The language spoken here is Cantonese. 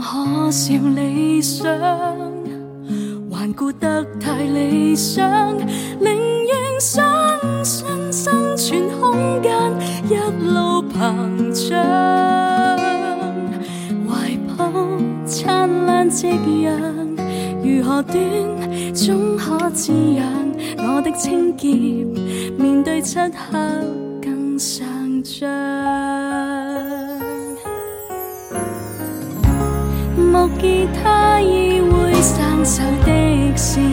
可笑理想，顽固得太理想，宁願相信生存空間一路膨脹，懷抱燦爛夕陽，如何短總可滋養我的清潔，面對漆黑更上漲。木吉他已會生鏽的事，